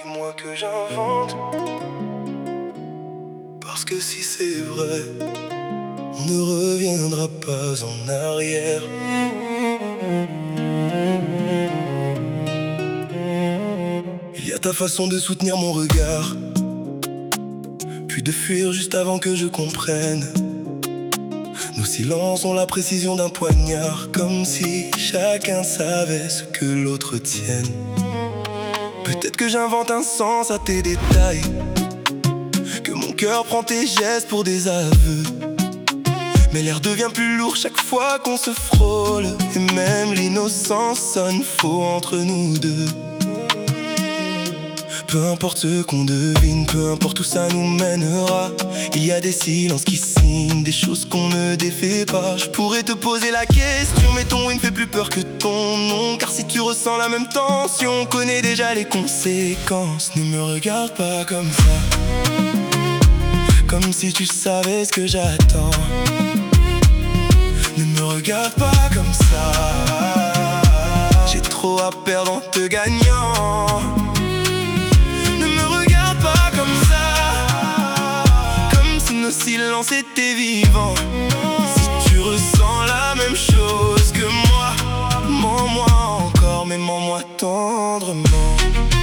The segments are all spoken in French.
dis-moi que j'invente. Parce que si c'est vrai, on ne reviendra pas en arrière. Il y a ta façon de soutenir mon regard, puis de fuir juste avant que je comprenne. Nos silences ont la précision d'un poignard, comme si chacun savait ce que l'autre tienne. Peut-être que j'invente un sens à tes détails, que mon cœur prend tes gestes pour des aveux. Mais l'air devient plus lourd chaque fois qu'on se frôle, et même l'innocence sonne faux entre nous deux. Peu importe ce qu'on devine, peu importe où ça nous mènera, il y a des silences qui signent, des choses qu'on ne défait pas. Je pourrais te poser la question, mais ton oui ne fait plus peur que ton nom. Car si tu ressens la même tension, on connaît déjà les conséquences. Ne me regarde pas comme ça, comme si tu savais ce que j'attends. Ne me regarde pas comme ça, j'ai trop à perdre en te gagnant. Nos silences étaient vivants. Si tu ressens la même chose que moi, mens-moi encore, mais mens-moi tendrement.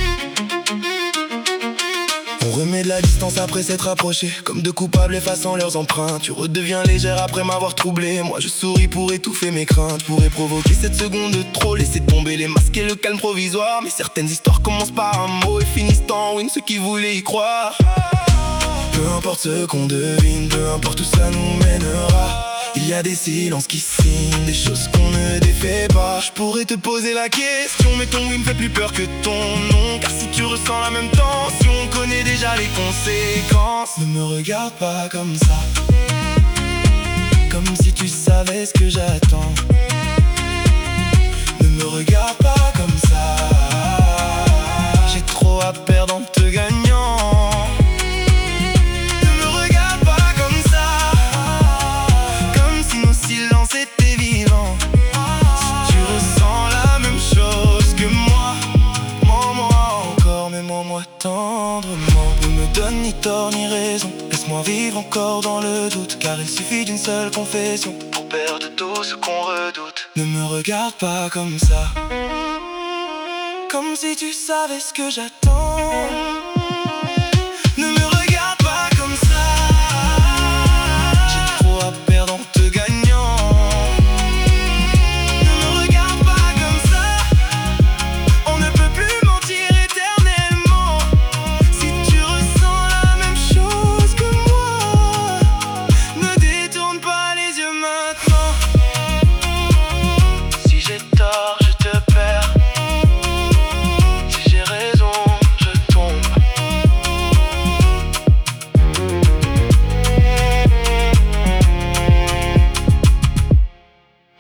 On remet de la distance après s'être rapproché, comme deux coupables effaçant leurs empreintes. Tu redeviens légère après m'avoir troublé. Moi je souris pour étouffer mes craintes. Pourrais provoquer cette seconde de trop, laisser tomber les masques et le calme provisoire. Mais certaines histoires commencent par un mot et finissent en win, ceux qui voulaient y croire. Peu importe ce qu'on devine, peu importe où ça nous mènera, il y a des silences qui signent, des choses qu'on ne défait pas. Je pourrais te poser la question, mais ton oui me fait plus peur que ton nom. Car si tu ressens la même tension, on connaît déjà les conséquences. Ne me regarde pas comme ça, comme si tu savais ce que j'attends. Ne me regarde pas comme ça, j'ai trop à perdre en te gagnant. Tendrement, ne me donne ni tort ni raison, laisse-moi vivre encore dans le doute. Car il suffit d'une seule confession pour perdre tout ce qu'on redoute. Ne me regarde pas comme ça, comme si tu savais ce que j'attends.